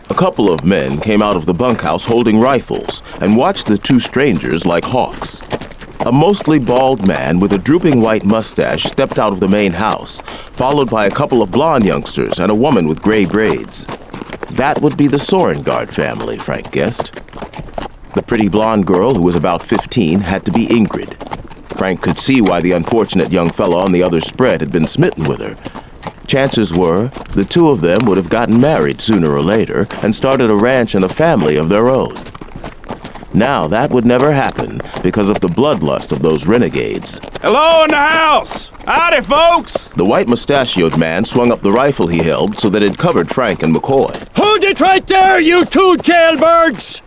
A couple of men came out of the bunkhouse holding rifles and watched the two strangers like hawks. A mostly bald man with a drooping white mustache stepped out of the main house, followed by a couple of blonde youngsters and a woman with gray braids. That would be the Sorengard family, Frank guessed. The pretty blonde girl, who was about 15, had to be Ingrid. Frank could see why the unfortunate young fellow on the other spread had been smitten with her. Chances were, the two of them would have gotten married sooner or later and started a ranch and a family of their own. Now that would never happen because of the bloodlust of those renegades. Hello in the house! Howdy, folks! The white mustachioed man swung up the rifle he held so that it covered Frank and McCoy. Hold it right there, you two jailbirds!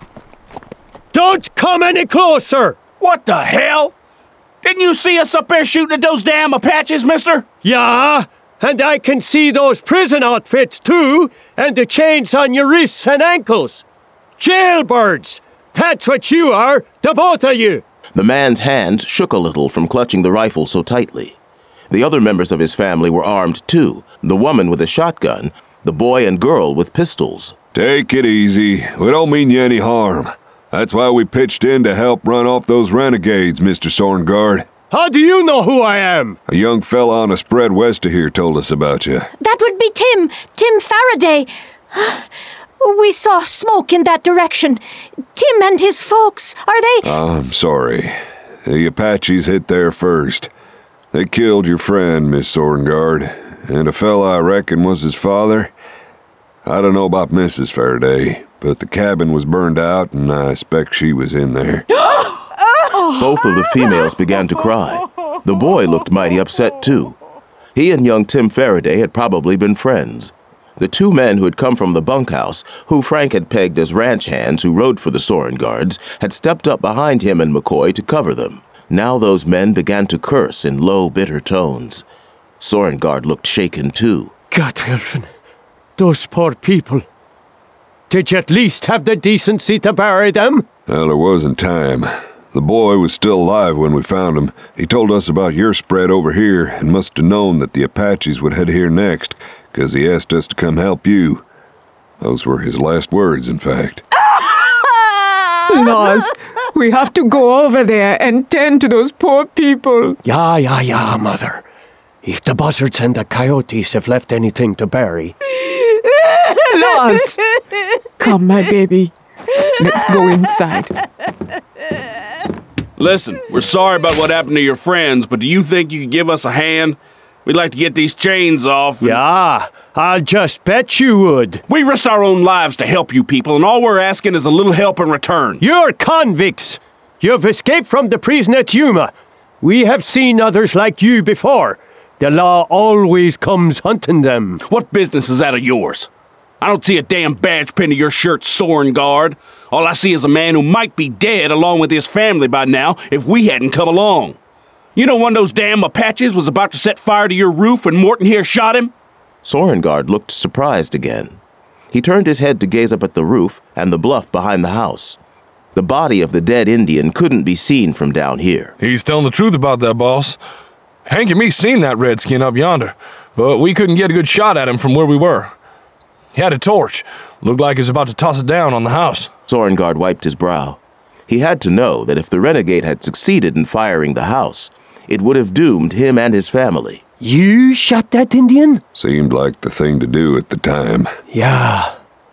Don't come any closer! What the hell? Didn't you see us up there shooting at those damn Apaches, mister? Yeah, and I can see those prison outfits too, and the chains on your wrists and ankles. Jailbirds! That's what you are, the both of you! The man's hands shook a little from clutching the rifle so tightly. The other members of his family were armed too, the woman with a shotgun, the boy and girl with pistols. Take it easy. We don't mean you any harm. That's why we pitched in to help run off those renegades, Mr. Sorengard. How do you know who I am? A young fella on a spread west of here told us about you. That would be Tim Faraday. We saw smoke in that direction. Tim and his folks, are they... I'm sorry. The Apaches hit there first. They killed your friend, Miss Sorengard, and a fella I reckon was his father. I don't know about Mrs. Faraday, but the cabin was burned out, and I expect she was in there. Both of the females began to cry. The boy looked mighty upset, too. He and young Tim Faraday had probably been friends. The two men who had come from the bunkhouse, who Frank had pegged as ranch hands who rode for the Sorengards, had stepped up behind him and McCoy to cover them. Now those men began to curse in low, bitter tones. Sorengard looked shaken, too. Gotthilfen, those poor people. Did you at least have the decency to bury them? Well, there wasn't time. The boy was still alive when we found him. He told us about your spread over here and must have known that the Apaches would head here next, because he asked us to come help you. Those were his last words, in fact. Laws, we have to go over there and tend to those poor people. Yeah, Mother. If the buzzards and the coyotes have left anything to bury. Laws, come, my baby. Let's go inside. Listen, we're sorry about what happened to your friends, but do you think you could give us a hand? We'd like to get these chains off. Yeah, I'll just bet you would. We risk our own lives to help you people, and all we're asking is a little help in return. You're convicts. You've escaped from the prison at Yuma. We have seen others like you before. The law always comes hunting them. What business is that of yours? I don't see a damn badge pinned to your shirt, Sorengard. All I see is a man who might be dead along with his family by now if we hadn't come along. You know one of those damn Apaches was about to set fire to your roof when Morton here shot him? Sorengard looked surprised again. He turned his head to gaze up at the roof and the bluff behind the house. The body of the dead Indian couldn't be seen from down here. He's telling the truth about that, boss. Hank and me seen that redskin up yonder, but we couldn't get a good shot at him from where we were. He had a torch. Looked like he was about to toss it down on the house. Sorengard wiped his brow. He had to know that if the renegade had succeeded in firing the house, it would have doomed him and his family. You shot that Indian? Seemed like the thing to do at the time. Yeah.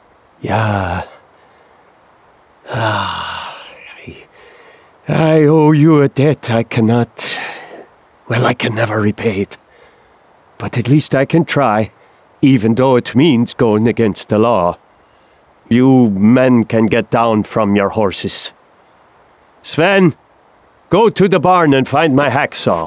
I owe you a debt I cannot... Well, I can never repay it. But at least I can try, even though it means going against the law. You men can get down from your horses. Sven, go to the barn and find my hacksaw.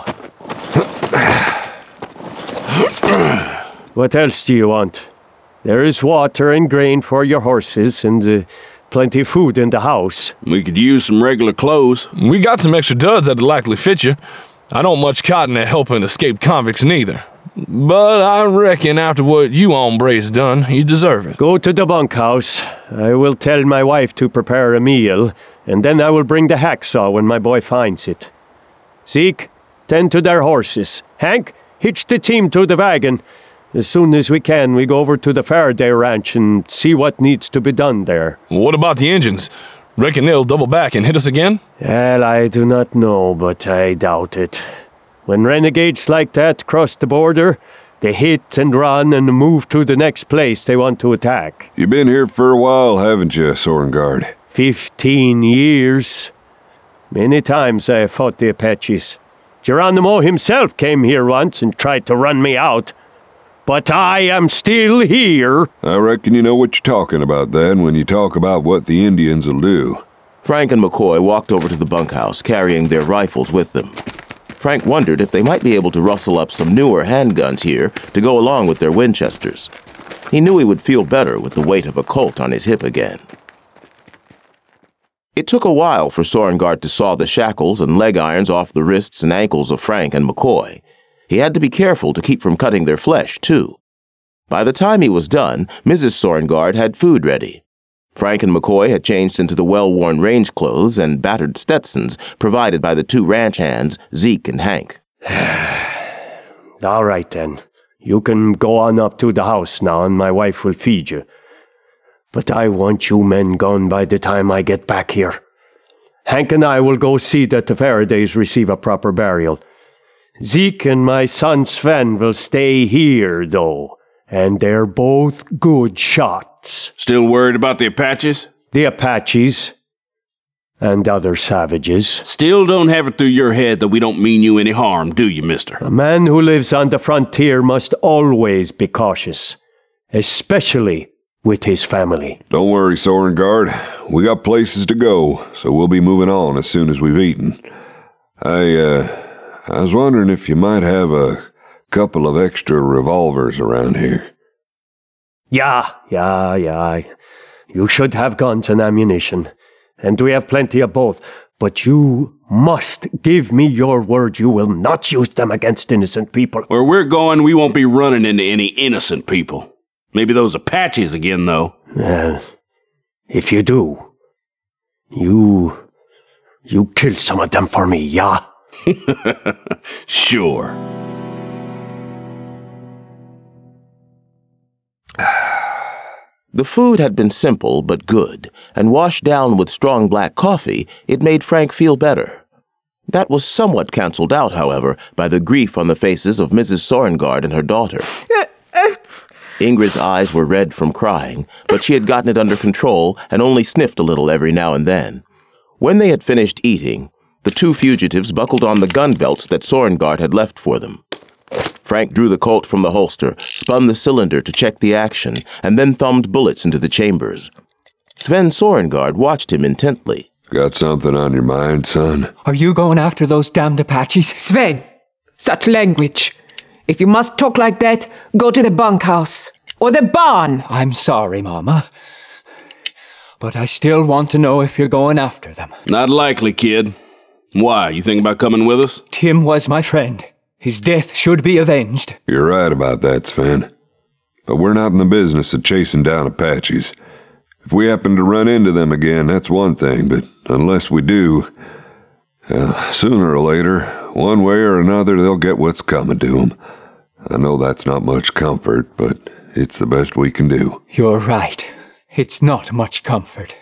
What else do you want? There is water and grain for your horses and plenty of food in the house. We could use some regular clothes. We got some extra duds that'd likely fit you. I don't much cotton at helping escaped convicts neither. But I reckon after what you hombres done, you deserve it. Go to the bunkhouse. I will tell my wife to prepare a meal, and then I will bring the hacksaw when my boy finds it. Zeke, tend to their horses. Hank, hitch the team to the wagon. As soon as we can, we go over to the Faraday Ranch and see what needs to be done there. What about the engines? Reckon they'll double back and hit us again? Well, I do not know, but I doubt it. When renegades like that cross the border, they hit and run and move to the next place they want to attack. You've been here for a while, haven't you, Sorengard? 15 years. Many times I have fought the Apaches. Geronimo himself came here once and tried to run me out. But I am still here. I reckon you know what you're talking about then when you talk about what the Indians will do. Frank and McCoy walked over to the bunkhouse, carrying their rifles with them. Frank wondered if they might be able to rustle up some newer handguns here to go along with their Winchesters. He knew he would feel better with the weight of a Colt on his hip again. It took a while for Sorengard to saw the shackles and leg irons off the wrists and ankles of Frank and McCoy. He had to be careful to keep from cutting their flesh, too. By the time he was done, Mrs. Sorengard had food ready. Frank and McCoy had changed into the well-worn range clothes and battered Stetsons provided by the two ranch hands, Zeke and Hank. All right, then. You can go on up to the house now, and my wife will feed you. But I want you men gone by the time I get back here. Hank and I will go see that the Faradays receive a proper burial. Zeke and my son Sven will stay here, though, and they're both good shots. Still worried about the Apaches? The Apaches and other savages. Still don't have it through your head that we don't mean you any harm, do you, mister? A man who lives on the frontier must always be cautious, especially with his family. Don't worry, Sorengard. We got places to go, so we'll be moving on as soon as we've eaten. I was wondering if you might have a couple of extra revolvers around here. Yeah. You should have guns and ammunition. And we have plenty of both. But you must give me your word you will not use them against innocent people. Where we're going, we won't be running into any innocent people. Maybe those Apaches again, though. Well, if you do, you kill some of them for me, yeah? Sure. The food had been simple but good, and washed down with strong black coffee, it made Frank feel better. That was somewhat cancelled out, however, by the grief on the faces of Mrs. Sorengard and her daughter. Ingrid's eyes were red from crying, but she had gotten it under control and only sniffed a little every now and then. When they had finished eating, the two fugitives buckled on the gun belts that Sorengard had left for them. Frank drew the Colt from the holster, spun the cylinder to check the action, and then thumbed bullets into the chambers. Sven Sorengard watched him intently. Got something on your mind, son? Are you going after those damned Apaches? Sven, such language. If you must talk like that, go to the bunkhouse. Or the barn. I'm sorry, Mama. But I still want to know if you're going after them. Not likely, kid. Why, you think about coming with us? Tim was my friend. His death should be avenged. You're right about that, Sven. But we're not in the business of chasing down Apaches. If we happen to run into them again, that's one thing, but unless we do, sooner or later, one way or another, they'll get what's coming to them. I know that's not much comfort, but it's the best we can do. You're right. It's not much comfort.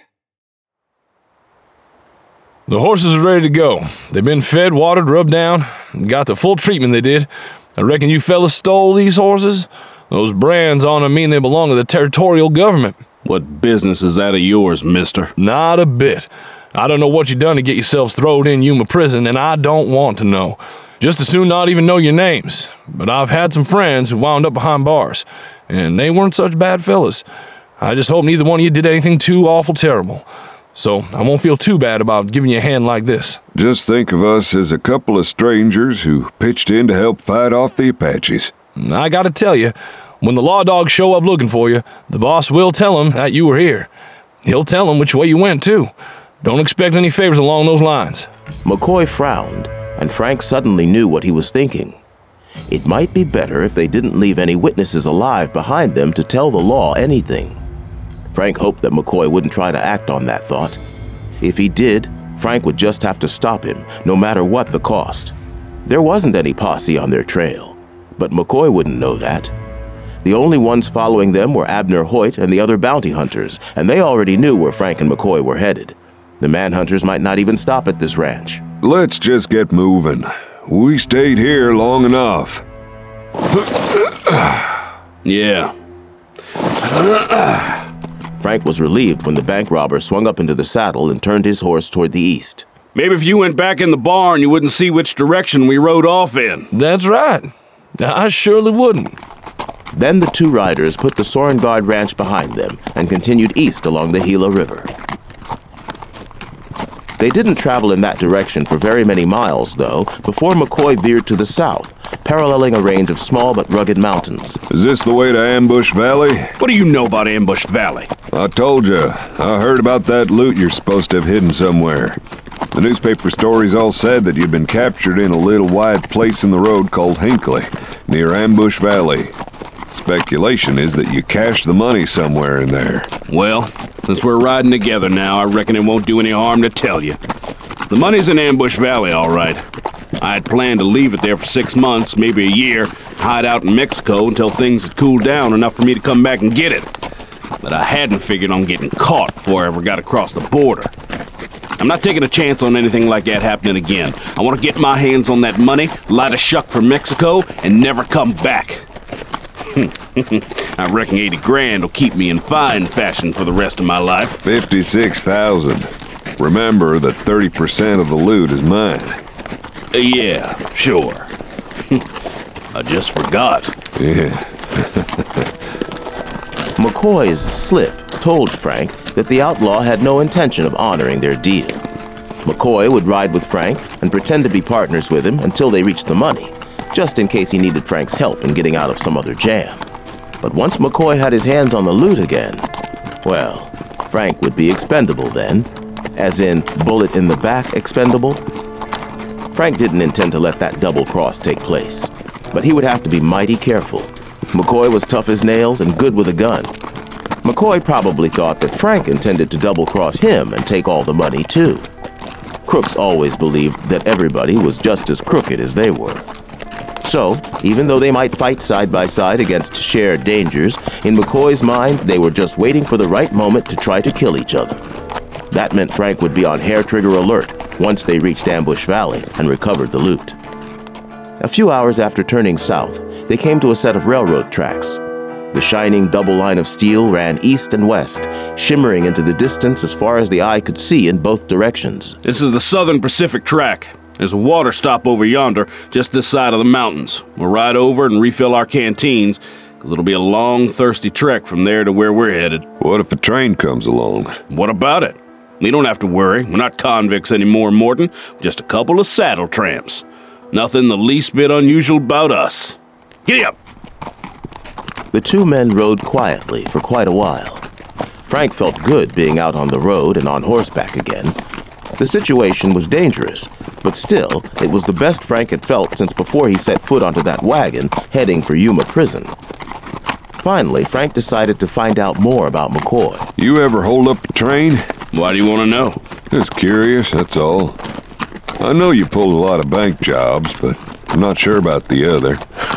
The horses are ready to go. They've been fed, watered, rubbed down, and got the full treatment they did. I reckon you fellas stole these horses? Those brands on them mean they belong to the territorial government. What business is that of yours, mister? Not a bit. I don't know what you done to get yourselves throwed in Yuma prison, and I don't want to know. Just as soon not even know your names. But I've had some friends who wound up behind bars, and they weren't such bad fellas. I just hope neither one of you did anything too awful terrible. So I won't feel too bad about giving you a hand like this. Just think of us as a couple of strangers who pitched in to help fight off the Apaches. I gotta tell you, when the law dogs show up looking for you, the boss will tell them that you were here. He'll tell them which way you went, too. Don't expect any favors along those lines. McCoy frowned, and Frank suddenly knew what he was thinking. It might be better if they didn't leave any witnesses alive behind them to tell the law anything. Frank hoped that McCoy wouldn't try to act on that thought. If he did, Frank would just have to stop him, no matter what the cost. There wasn't any posse on their trail, but McCoy wouldn't know that. The only ones following them were Abner Hoyt and the other bounty hunters, and they already knew where Frank and McCoy were headed. The manhunters might not even stop at this ranch. Let's just get moving. We stayed here long enough. Yeah. Frank was relieved when the bank robber swung up into the saddle and turned his horse toward the east. Maybe if you went back in the barn, you wouldn't see which direction we rode off in. That's right. I surely wouldn't. Then the two riders put the Sorengard Ranch behind them and continued east along the Gila River. They didn't travel in that direction for very many miles, though, before McCoy veered to the south, paralleling a range of small but rugged mountains. Is this the way to Ambush Valley? What do you know about Ambush Valley? I told you. I heard about that loot you're supposed to have hidden somewhere. The newspaper stories all said that you'd been captured in a little wide place in the road called Hinckley, near Ambush Valley. Speculation is that you cached the money somewhere in there. Well, since we're riding together now, I reckon it won't do any harm to tell you. The money's in Ambush Valley, all right. I had planned to leave it there for 6 months, maybe a year, hide out in Mexico until things had cooled down enough for me to come back and get it. But I hadn't figured on getting caught before I ever got across the border. I'm not taking a chance on anything like that happening again. I want to get my hands on that money, light a shuck for Mexico, and never come back. I reckon 80 grand will keep me in fine fashion for the rest of my life. 56,000. Remember that 30% of the loot is mine. Yeah, sure. I just forgot. Yeah. McCoy's slip told Frank that the outlaw had no intention of honoring their deal. McCoy would ride with Frank and pretend to be partners with him until they reached the money, just in case he needed Frank's help in getting out of some other jam. But once McCoy had his hands on the loot again, well, Frank would be expendable then, as in bullet in the back expendable. Frank didn't intend to let that double cross take place, but he would have to be mighty careful. McCoy was tough as nails and good with a gun. McCoy probably thought that Frank intended to double-cross him and take all the money, too. Crooks always believed that everybody was just as crooked as they were. So, even though they might fight side by side against shared dangers, in McCoy's mind, they were just waiting for the right moment to try to kill each other. That meant Frank would be on hair-trigger alert once they reached Ambush Valley and recovered the loot. A few hours after turning south, they came to a set of railroad tracks. The shining double line of steel ran east and west, shimmering into the distance as far as the eye could see in both directions. This is the Southern Pacific Track. There's a water stop over yonder, just this side of the mountains. We'll ride over and refill our canteens, because it'll be a long, thirsty trek from there to where we're headed. What if a train comes along? What about it? We don't have to worry. We're not convicts anymore, Morton. Just a couple of saddle tramps. Nothing the least bit unusual about us. Giddy up! The two men rode quietly for quite a while. Frank felt good being out on the road and on horseback again. The situation was dangerous, but still, it was the best Frank had felt since before he set foot onto that wagon heading for Yuma Prison. Finally, Frank decided to find out more about McCoy. You ever hold up a train? Why do you want to know? Just curious, that's all. I know you pulled a lot of bank jobs, but I'm not sure about the other.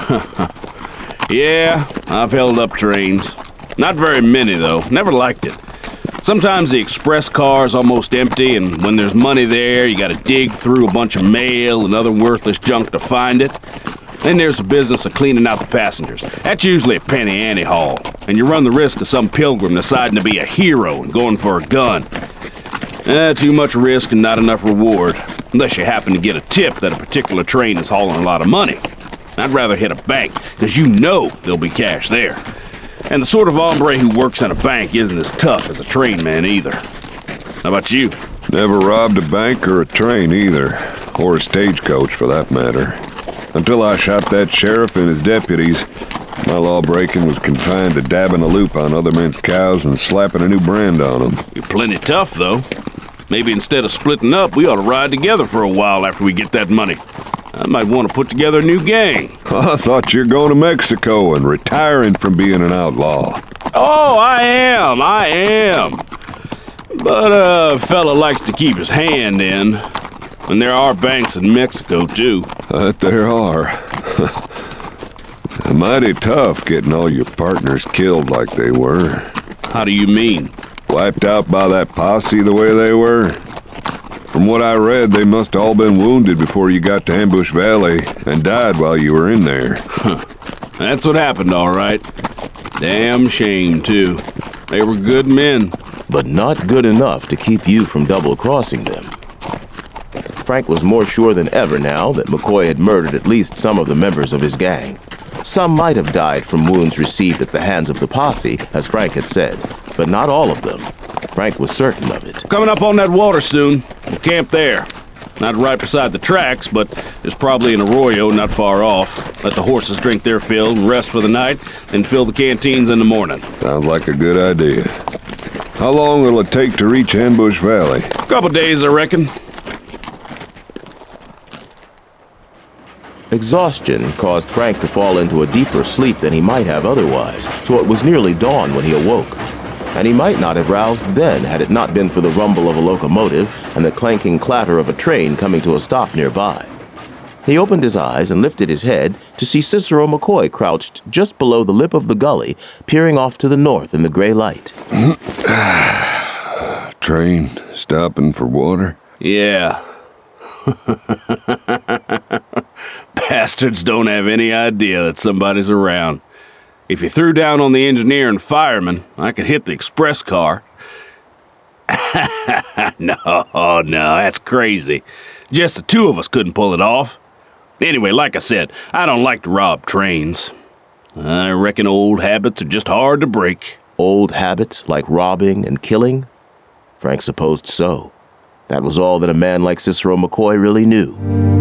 Yeah, I've held up trains. Not very many, though. Never liked it. Sometimes the express car's almost empty, and when there's money there, you gotta dig through a bunch of mail and other worthless junk to find it. Then there's the business of cleaning out the passengers. That's usually a penny ante haul, and you run the risk of some pilgrim deciding to be a hero and going for a gun. Too much risk and not enough reward, unless you happen to get a tip that a particular train is hauling a lot of money. I'd rather hit a bank, because you know there'll be cash there. And the sort of hombre who works in a bank isn't as tough as a train man either. How about you? Never robbed a bank or a train either, or a stagecoach for that matter. Until I shot that sheriff and his deputies, my law-breaking was confined to dabbing a loop on other men's cows and slapping a new brand on them. You're plenty tough, though. Maybe instead of splitting up, we ought to ride together for a while after we get that money. I might want to put together a new gang. I thought you were going to Mexico and retiring from being an outlaw. Oh, I am. But a fella likes to keep his hand in. And there are banks in Mexico, too. There are. Mighty tough getting all your partners killed like they were. How do you mean? Wiped out by that posse the way they were? From what I read, they must have all been wounded before you got to Ambush Valley and died while you were in there. That's what happened, all right. Damn shame, too. They were good men. But not good enough to keep you from double-crossing them. Frank was more sure than ever now that McCoy had murdered at least some of the members of his gang. Some might have died from wounds received at the hands of the posse, as Frank had said, but not all of them. Frank was certain of it. Coming up on that water soon. We'll camp there. Not right beside the tracks, but there's probably an arroyo not far off. Let the horses drink their fill and rest for the night, then fill the canteens in the morning. Sounds like a good idea. How long will it take to reach Ambush Valley? Couple days, I reckon. Exhaustion caused Frank to fall into a deeper sleep than he might have otherwise, so it was nearly dawn when he awoke. And he might not have roused then had it not been for the rumble of a locomotive and the clanking clatter of a train coming to a stop nearby. He opened his eyes and lifted his head to see Cicero McCoy crouched just below the lip of the gully, peering off to the north in the gray light. Train stopping for water? Yeah. Bastards don't have any idea that somebody's around. If you threw down on the engineer and fireman, I could hit the express car. No, that's crazy. Just the two of us couldn't pull it off. Anyway, like I said, I don't like to rob trains. I reckon old habits are just hard to break. Old habits like robbing and killing? Frank supposed so. That was all that a man like Cicero McCoy really knew.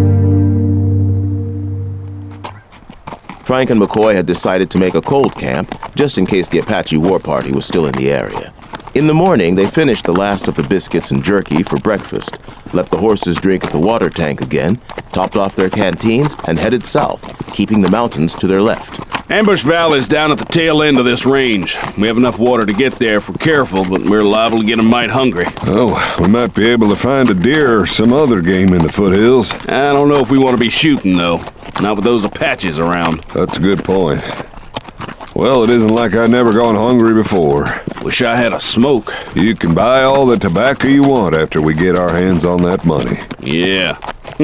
Frank and McCoy had decided to make a cold camp, just in case the Apache war party was still in the area. In the morning, they finished the last of the biscuits and jerky for breakfast, let the horses drink at the water tank again, topped off their canteens, and headed south, keeping the mountains to their left. Ambush Valley's down at the tail end of this range. We have enough water to get there if we're careful, but we're liable to get a mite hungry. Oh, we might be able to find a deer or some other game in the foothills. I don't know if we want to be shooting, though. Not with those Apaches around. That's a good point. Well, it isn't like I've never gone hungry before. Wish I had a smoke. You can buy all the tobacco you want after we get our hands on that money. Yeah.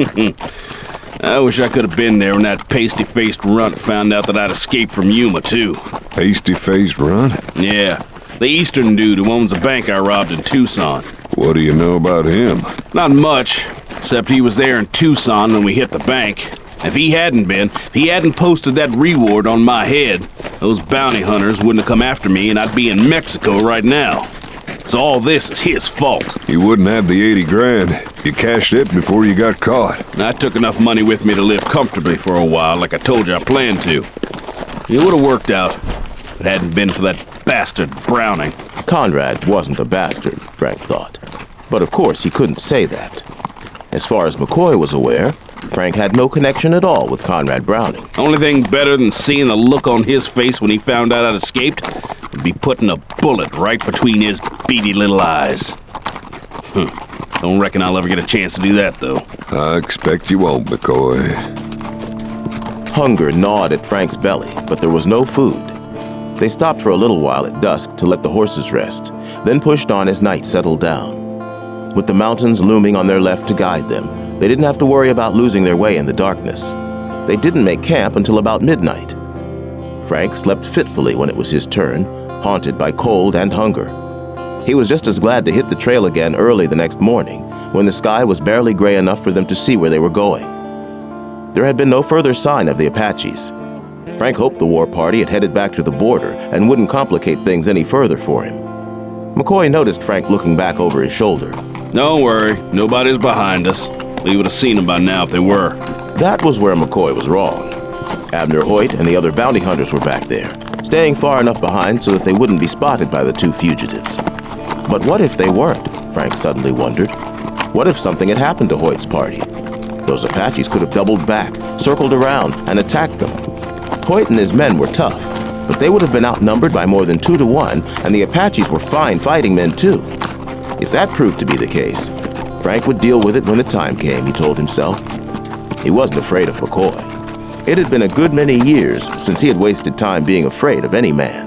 I wish I could have been there when that pasty-faced runt found out that I'd escaped from Yuma, too. Pasty-faced runt? Yeah. The eastern dude who owns a bank I robbed in Tucson. What do you know about him? Not much, except he was there in Tucson when we hit the bank. If he hadn't posted that reward on my head, those bounty hunters wouldn't have come after me and I'd be in Mexico right now. So all this is his fault. You wouldn't have the 80 grand. You cashed it before you got caught. I took enough money with me to live comfortably for a while, like I told you I planned to. It would have worked out if it hadn't been for that bastard Browning. Conrad wasn't a bastard, Frank thought. But of course he couldn't say that. As far as McCoy was aware, Frank had no connection at all with Conrad Browning. Only thing better than seeing the look on his face when he found out I'd escaped would be putting a bullet right between his beady little eyes. Don't reckon I'll ever get a chance to do that, though. I expect you won't, McCoy. Hunger gnawed at Frank's belly, but there was no food. They stopped for a little while at dusk to let the horses rest, then pushed on as night settled down. With the mountains looming on their left to guide them, they didn't have to worry about losing their way in the darkness. They didn't make camp until about midnight. Frank slept fitfully when it was his turn, haunted by cold and hunger. He was just as glad to hit the trail again early the next morning, when the sky was barely gray enough for them to see where they were going. There had been no further sign of the Apaches. Frank hoped the war party had headed back to the border and wouldn't complicate things any further for him. McCoy noticed Frank looking back over his shoulder. Don't worry, nobody's behind us. We would have seen them by now if they were. That was where McCoy was wrong. Abner Hoyt and the other bounty hunters were back there, staying far enough behind so that they wouldn't be spotted by the two fugitives. But what if they weren't? Frank suddenly wondered. What if something had happened to Hoyt's party? Those Apaches could have doubled back, circled around, and attacked them. Hoyt and his men were tough, but they would have been outnumbered by more than 2 to 1, and the Apaches were fine fighting men too. If that proved to be the case, Frank would deal with it when the time came, he told himself. He wasn't afraid of McCoy. It had been a good many years since he had wasted time being afraid of any man.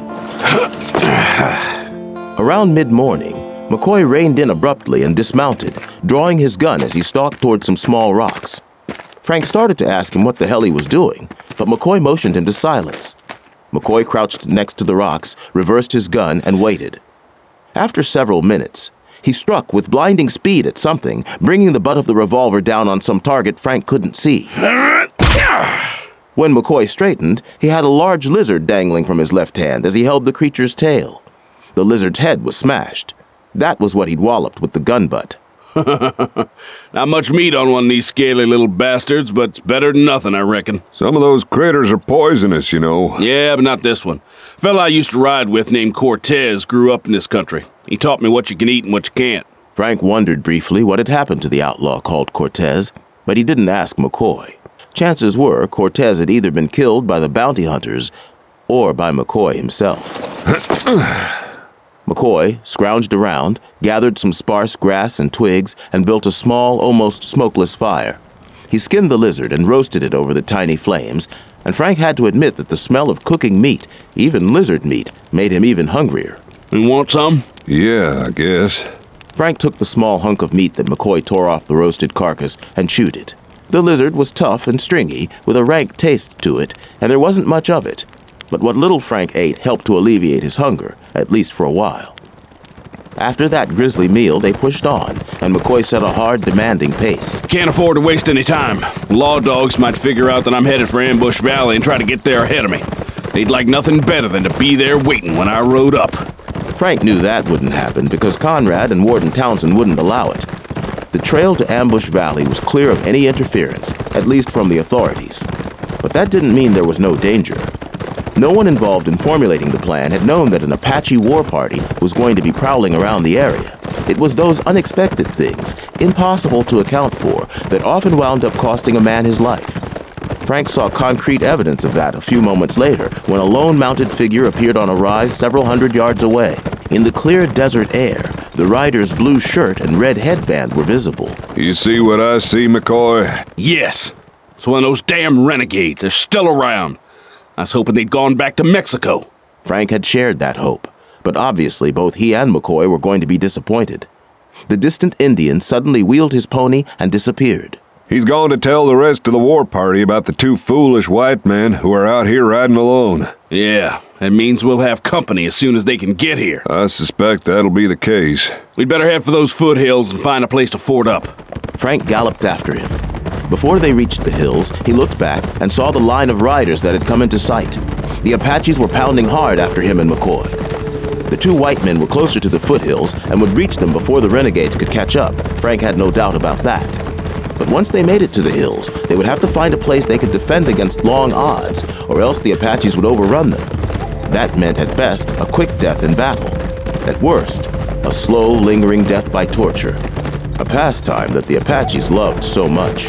Around mid-morning, McCoy reined in abruptly and dismounted, drawing his gun as he stalked toward some small rocks. Frank started to ask him what the hell he was doing, but McCoy motioned him to silence. McCoy crouched next to the rocks, reversed his gun, and waited. After several minutes, he struck with blinding speed at something, bringing the butt of the revolver down on some target Frank couldn't see. When McCoy straightened, he had a large lizard dangling from his left hand as he held the creature's tail. The lizard's head was smashed. That was what he'd walloped with the gun butt. Not much meat on one of these scaly little bastards, but it's better than nothing, I reckon. Some of those critters are poisonous, you know. Yeah, but not this one. A fella I used to ride with named Cortez grew up in this country. He taught me what you can eat and what you can't. Frank wondered briefly what had happened to the outlaw called Cortez, but he didn't ask McCoy. Chances were Cortez had either been killed by the bounty hunters or by McCoy himself. McCoy scrounged around, gathered some sparse grass and twigs, and built a small, almost smokeless fire. He skinned the lizard and roasted it over the tiny flames, and Frank had to admit that the smell of cooking meat, even lizard meat, made him even hungrier. You want some? Yeah, I guess. Frank took the small hunk of meat that McCoy tore off the roasted carcass and chewed it. The lizard was tough and stringy, with a rank taste to it, and there wasn't much of it. But what little Frank ate helped to alleviate his hunger, at least for a while. After that grisly meal, they pushed on, and McCoy set a hard, demanding pace. Can't afford to waste any time. Law dogs might figure out that I'm headed for Ambush Valley and try to get there ahead of me. They'd like nothing better than to be there waiting when I rode up. Frank knew that wouldn't happen because Conrad and Warden Townsend wouldn't allow it. The trail to Ambush Valley was clear of any interference, at least from the authorities. But that didn't mean there was no danger. No one involved in formulating the plan had known that an Apache war party was going to be prowling around the area. It was those unexpected things, impossible to account for, that often wound up costing a man his life. Frank saw concrete evidence of that a few moments later when a lone mounted figure appeared on a rise several hundred yards away. In the clear desert air, the rider's blue shirt and red headband were visible. You see what I see, McCoy? Yes. It's one of those damn renegades. They're still around. I was hoping they'd gone back to Mexico. Frank had shared that hope, but obviously both he and McCoy were going to be disappointed. The distant Indian suddenly wheeled his pony and disappeared. He's going to tell the rest of the war party about the two foolish white men who are out here riding alone. Yeah, that means we'll have company as soon as they can get here. I suspect that'll be the case. We'd better head for those foothills and find a place to ford up. Frank galloped after him. Before they reached the hills, he looked back and saw the line of riders that had come into sight. The Apaches were pounding hard after him and McCoy. The two white men were closer to the foothills and would reach them before the renegades could catch up. Frank had no doubt about that. But once they made it to the hills, they would have to find a place they could defend against long odds, or else the Apaches would overrun them. That meant, at best, a quick death in battle. At worst, a slow, lingering death by torture. A pastime that the Apaches loved so much.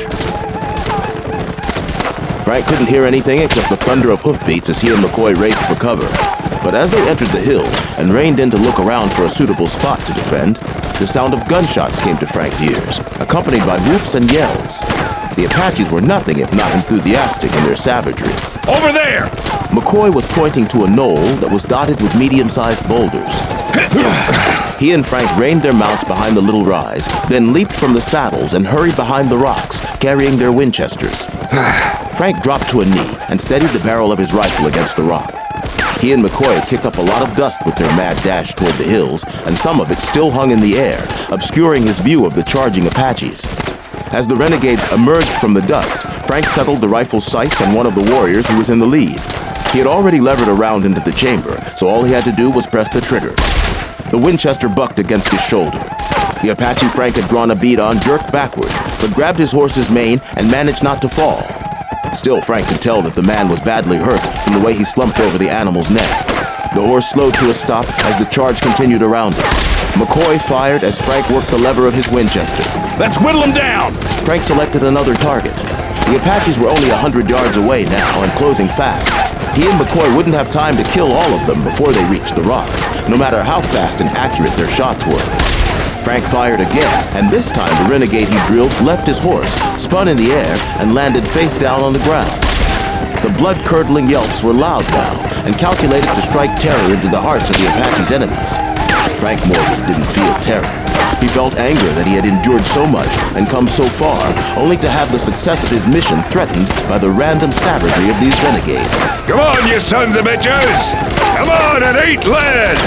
Frank couldn't hear anything except the thunder of hoofbeats as he and McCoy raced for cover. But as they entered the hills and reined in to look around for a suitable spot to defend, the sound of gunshots came to Frank's ears, accompanied by whoops and yells. The Apaches were nothing if not enthusiastic in their savagery. Over there! McCoy was pointing to a knoll that was dotted with medium-sized boulders. He and Frank reined their mounts behind the little rise, then leaped from the saddles and hurried behind the rocks, carrying their Winchesters. Frank dropped to a knee and steadied the barrel of his rifle against the rock. He and McCoy had kicked up a lot of dust with their mad dash toward the hills, and some of it still hung in the air, obscuring his view of the charging Apaches. As the renegades emerged from the dust, Frank settled the rifle's sights on one of the warriors who was in the lead. He had already levered a round into the chamber, so all he had to do was press the trigger. The Winchester bucked against his shoulder. The Apache Frank had drawn a bead on jerked backward, but grabbed his horse's mane and managed not to fall. Still, Frank could tell that the man was badly hurt from the way he slumped over the animal's neck. The horse slowed to a stop as the charge continued around him. McCoy fired as Frank worked the lever of his Winchester. Let's whittle him down! Frank selected another target. The Apaches were only 100 yards away now and closing fast. He and McCoy wouldn't have time to kill all of them before they reached the rocks, no matter how fast and accurate their shots were. Frank fired again, and this time the renegade he drilled left his horse, spun in the air, and landed face down on the ground. blood-curdling yelps were loud now and calculated to strike terror into the hearts of the Apache's enemies. Frank Morgan didn't feel terror. He felt anger that he had endured so much and come so far, only to have the success of his mission threatened by the random savagery of these renegades. Come on, you sons of bitches! Come on and eat lead!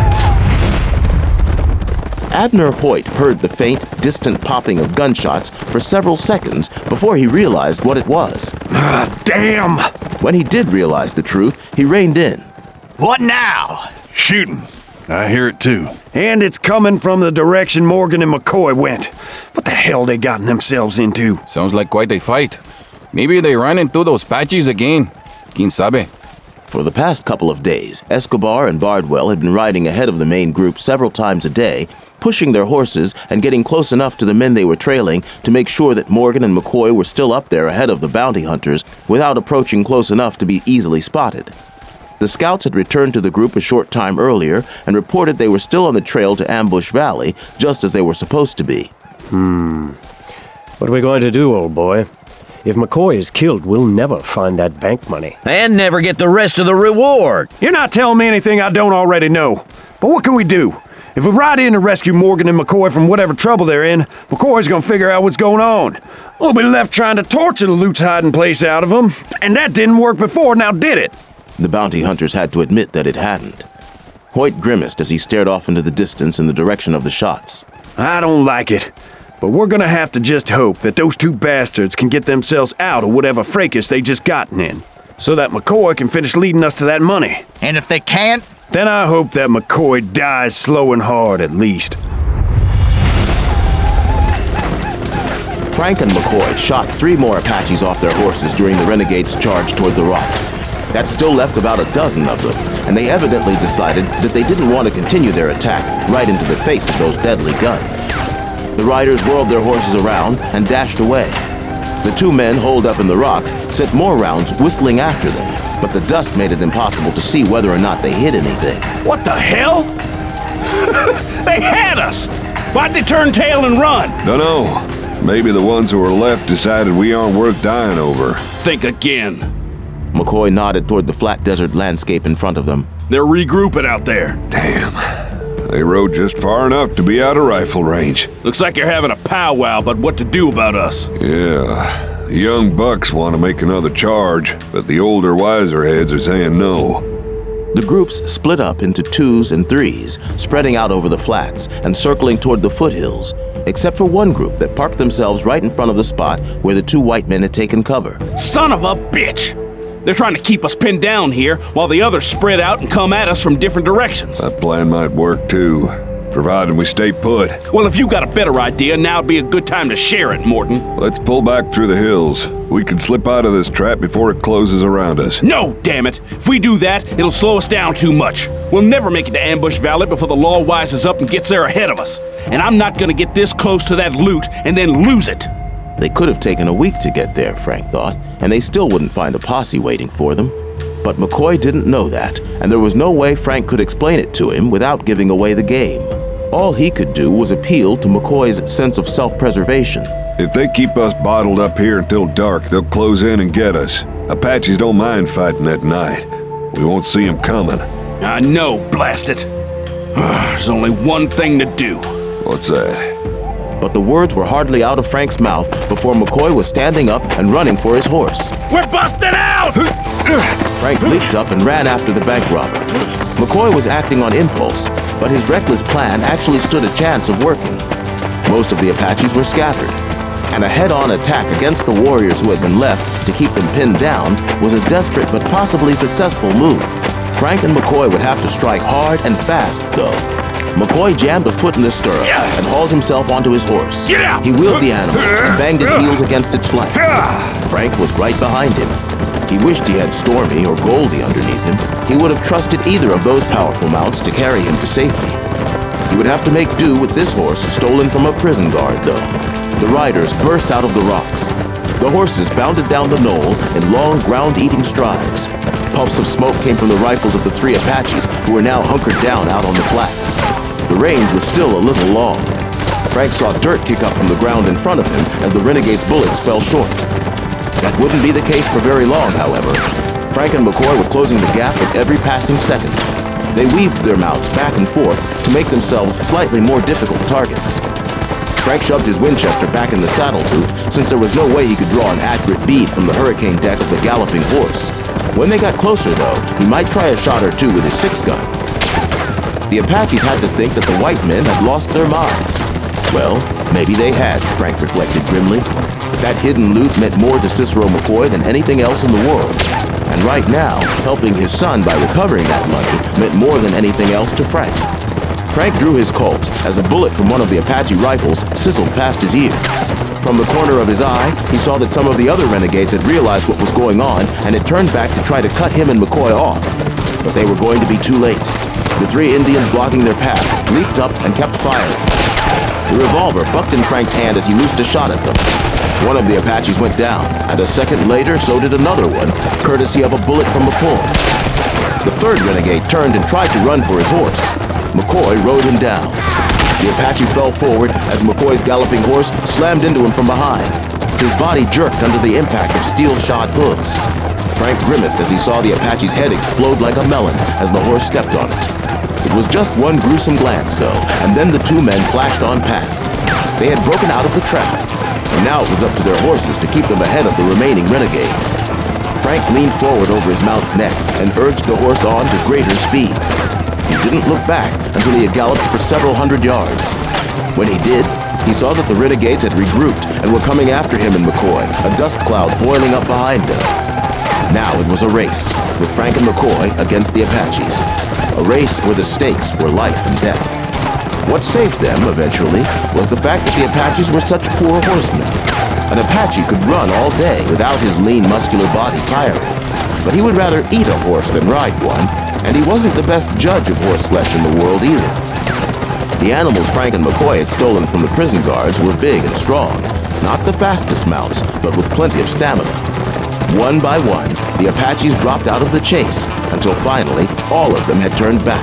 Abner Hoyt heard the faint, distant popping of gunshots for several seconds before he realized what it was. Damn! When he did realize the truth, he reined in. What now? Shooting. I hear it too. And it's coming from the direction Morgan and McCoy went. What the hell they gotten themselves into? Sounds like quite a fight. Maybe they ran into those Apaches again. Quien sabe? For the past couple of days, Escobar and Bardwell had been riding ahead of the main group several times a day, pushing their horses and getting close enough to the men they were trailing to make sure that Morgan and McCoy were still up there ahead of the bounty hunters without approaching close enough to be easily spotted. The scouts had returned to the group a short time earlier and reported they were still on the trail to Ambush Valley, just as they were supposed to be. What are we going to do, old boy? If McCoy is killed, we'll never find that bank money. And never get the rest of the reward. You're not telling me anything I don't already know. But what can we do? If we ride in to rescue Morgan and McCoy from whatever trouble they're in, McCoy's gonna figure out what's going on. We'll be left trying to torture the loot's hiding place out of them. And that didn't work before, now did it? The bounty hunters had to admit that it hadn't. Hoyt grimaced as he stared off into the distance in the direction of the shots. I don't like it. But we're gonna have to just hope that those two bastards can get themselves out of whatever fracas they just gotten in, so that McCoy can finish leading us to that money. And if they can't? Then I hope that McCoy dies slow and hard at least. Frank and McCoy shot 3 more Apaches off their horses during the renegades' charge toward the rocks. That still left about a dozen of them, and they evidently decided that they didn't want to continue their attack right into the face of those deadly guns. The riders whirled their horses around and dashed away. The 2 men holed up in the rocks sent more rounds whistling after them, but the dust made it impossible to see whether or not they hit anything. What the hell? They had us! Why'd they turn tail and run? Dunno. Maybe the ones who were left decided we aren't worth dying over. Think again. McCoy nodded toward the flat desert landscape in front of them. They're regrouping out there. Damn. They rode just far enough to be out of rifle range. Looks like you're having a powwow about what to do about us. Yeah. The young bucks want to make another charge, but the older, wiser heads are saying no. The groups split up into 2s and 3s, spreading out over the flats and circling toward the foothills, except for one group that parked themselves right in front of the spot where the 2 white men had taken cover. Son of a bitch! They're trying to keep us pinned down here while the others spread out and come at us from different directions. That plan might work too, provided we stay put. Well, if you got a better idea, now'd be a good time to share it, Morton. Let's pull back through the hills. We can slip out of this trap before it closes around us. No, damn it. If we do that, it'll slow us down too much. We'll never make it to Ambush Valley before the law wises up and gets there ahead of us. And I'm not gonna get this close to that loot and then lose it. They could have taken a week to get there, Frank thought, and they still wouldn't find a posse waiting for them. But McCoy didn't know that, and there was no way Frank could explain it to him without giving away the game. All he could do was appeal to McCoy's sense of self-preservation. If they keep us bottled up here until dark, they'll close in and get us. Apaches don't mind fighting at night. We won't see them coming. I know, blast it. There's only one thing to do. What's that? But the words were hardly out of Frank's mouth before McCoy was standing up and running for his horse. We're busting out! Frank leaped up and ran after the bank robber. McCoy was acting on impulse, but his reckless plan actually stood a chance of working. Most of the Apaches were scattered, and a head-on attack against the warriors who had been left to keep them pinned down was a desperate but possibly successful move. Frank and McCoy would have to strike hard and fast, though. McCoy jammed a foot in the stirrup and hauled himself onto his horse. Get out! He wheeled the animal and banged his heels against its flank. Frank was right behind him. He wished he had Stormy or Goldie underneath him. He would have trusted either of those powerful mounts to carry him to safety. He would have to make do with this horse stolen from a prison guard, though. The riders burst out of the rocks. The horses bounded down the knoll in long, ground-eating strides. Puffs of smoke came from the rifles of the 3 Apaches who were now hunkered down out on the flats. The range was still a little long. Frank saw dirt kick up from the ground in front of him as the renegade's bullets fell short. That wouldn't be the case for very long, however. Frank and McCoy were closing the gap with every passing second. They weaved their mounts back and forth to make themselves slightly more difficult targets. Frank shoved his Winchester back in the saddle tube, since there was no way he could draw an accurate bead from the hurricane deck of the galloping horse. When they got closer, though, he might try a shot or two with his 6-gun. The Apaches had to think that the white men had lost their minds. Well, maybe they had, Frank reflected grimly. That hidden loot meant more to Cicero McCoy than anything else in the world. And right now, helping his son by recovering that money meant more than anything else to Frank. Frank drew his Colt as a bullet from one of the Apache rifles sizzled past his ear. From the corner of his eye, he saw that some of the other renegades had realized what was going on and had turned back to try to cut him and McCoy off. But they were going to be too late. The 3 Indians blocking their path leaped up and kept firing. The revolver bucked in Frank's hand as he loosed a shot at them. One of the Apaches went down, and a second later so did another one, courtesy of a bullet from McCoy. The 3rd renegade turned and tried to run for his horse. McCoy rode him down. The Apache fell forward as McCoy's galloping horse slammed into him from behind. His body jerked under the impact of steel-shod hooves. Frank grimaced as he saw the Apache's head explode like a melon as the horse stepped on it. It was just one gruesome glance, though, and then the 2 men flashed on past. They had broken out of the trap, and now it was up to their horses to keep them ahead of the remaining renegades. Frank leaned forward over his mount's neck and urged the horse on to greater speed. He didn't look back until he had galloped for several hundred yards. When he did, he saw that the renegades had regrouped and were coming after him and McCoy, a dust cloud boiling up behind them. Now it was a race, with Frank and McCoy against the Apaches. A race where the stakes were life and death. What saved them, eventually, was the fact that the Apaches were such poor horsemen. An Apache could run all day without his lean, muscular body tiring, but he would rather eat a horse than ride one, and he wasn't the best judge of horse flesh in the world either. The animals Frank and McCoy had stolen from the prison guards were big and strong, not the fastest mounts, but with plenty of stamina. One by one, the Apaches dropped out of the chase, until finally, all of them had turned back.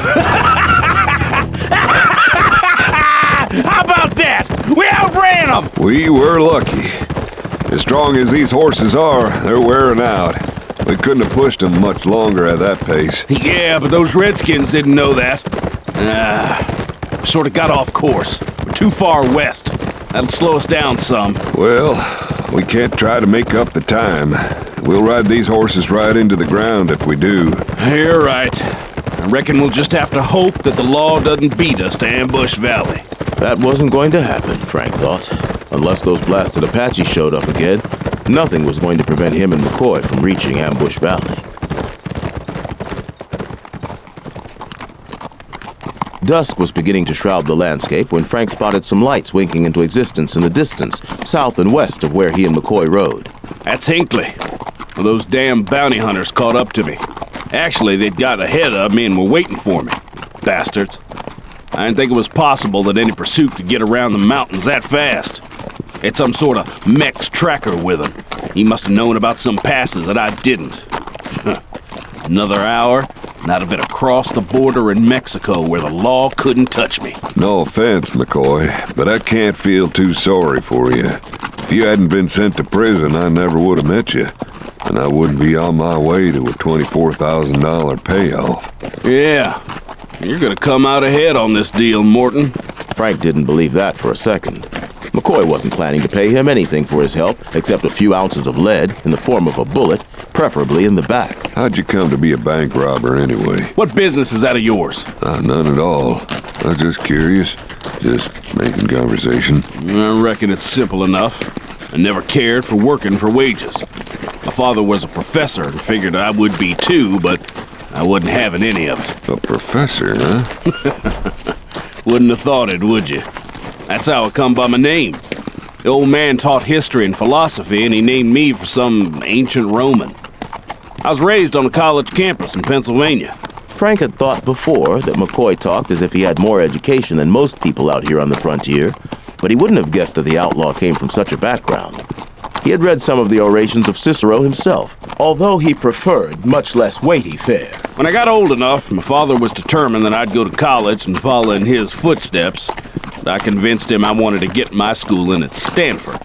How about that? We outran them! We were lucky. As strong as these horses are, they're wearing out. We couldn't have pushed them much longer at that pace. Yeah, but those Redskins didn't know that. Sort of got off course. We're too far west. That'll slow us down some. Well, we can't try to make up the time. We'll ride these horses right into the ground if we do. You're right. I reckon we'll just have to hope that the law doesn't beat us to Ambush Valley. That wasn't going to happen, Frank thought. Unless those blasted Apaches showed up again, nothing was going to prevent him and McCoy from reaching Ambush Valley. Dusk was beginning to shroud the landscape when Frank spotted some lights winking into existence in the distance, south and west of where he and McCoy rode. That's Hinckley. Well, those damn bounty hunters caught up to me. Actually, they'd got ahead of me and were waiting for me. Bastards. I didn't think it was possible that any pursuit could get around the mountains that fast. It's some sort of Mex tracker with him. He must have known about some passes that I didn't. Another hour, and I'd have been across the border in Mexico where the law couldn't touch me. No offense, McCoy, but I can't feel too sorry for you. If you hadn't been sent to prison, I never would have met you. And I wouldn't be on my way to a $24,000 payoff. Yeah, you're gonna come out ahead on this deal, Morton. Frank didn't believe that for a second. McCoy wasn't planning to pay him anything for his help except a few ounces of lead in the form of a bullet, preferably in the back. How'd you come to be a bank robber anyway? What business is that of yours? None at all. I was just curious. Just making conversation. I reckon it's simple enough. I never cared for working for wages. My father was a professor and figured I would be too, but I wasn't having any of it. A professor, huh? Wouldn't have thought it, would you? That's how I come by my name. The old man taught history and philosophy, and he named me for some ancient Roman. I was raised on a college campus in Pennsylvania. Frank had thought before that McCoy talked as if he had more education than most people out here on the frontier, but he wouldn't have guessed that the outlaw came from such a background. He had read some of the orations of Cicero himself, although he preferred much less weighty fare. When I got old enough, my father was determined that I'd go to college and follow in his footsteps. I convinced him I wanted to get my schooling at Stanford.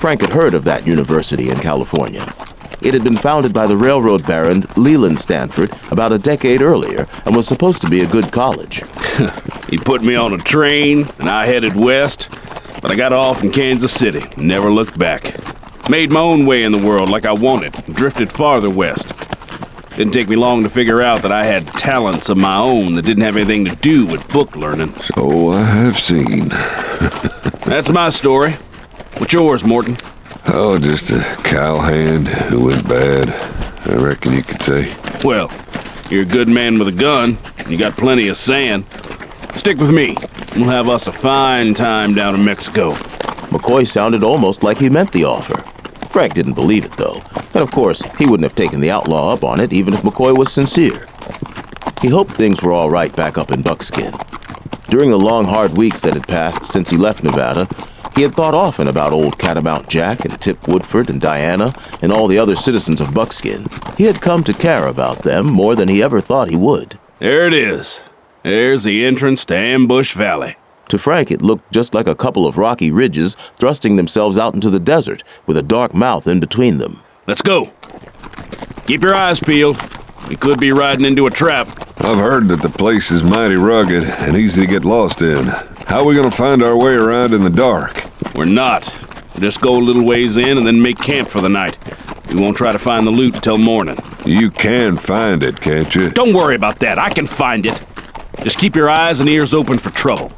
Frank had heard of that university in California. It had been founded by the railroad baron Leland Stanford about a decade earlier and was supposed to be a good college. He put me on a train, and I headed west, but I got off in Kansas City and never looked back. Made my own way in the world like I wanted, and drifted farther west. Didn't take me long to figure out that I had talents of my own that didn't have anything to do with book learning. So I have seen. That's my story. What's yours, Morton? Oh, just a cowhand who went bad, I reckon you could say. Well, you're a good man with a gun. You got plenty of sand. Stick with me. We'll have us a fine time down in Mexico. McCoy sounded almost like he meant the offer. Frank didn't believe it, though. And of course, he wouldn't have taken the outlaw up on it even if McCoy was sincere. He hoped things were all right back up in Buckskin. During the long, hard weeks that had passed since he left Nevada, he had thought often about old Catamount Jack and Tip Woodford and Diana and all the other citizens of Buckskin. He had come to care about them more than he ever thought he would. There it is. There's the entrance to Ambush Valley. To Frank, it looked just like a couple of rocky ridges thrusting themselves out into the desert with a dark mouth in between them. Let's go. Keep your eyes peeled. We could be riding into a trap. I've heard that the place is mighty rugged and easy to get lost in. How are we going to find our way around in the dark? We're not. We'll just go a little ways in and then make camp for the night. We won't try to find the loot till morning. You can find it, can't you? Don't worry about that. I can find it. Just keep your eyes and ears open for trouble.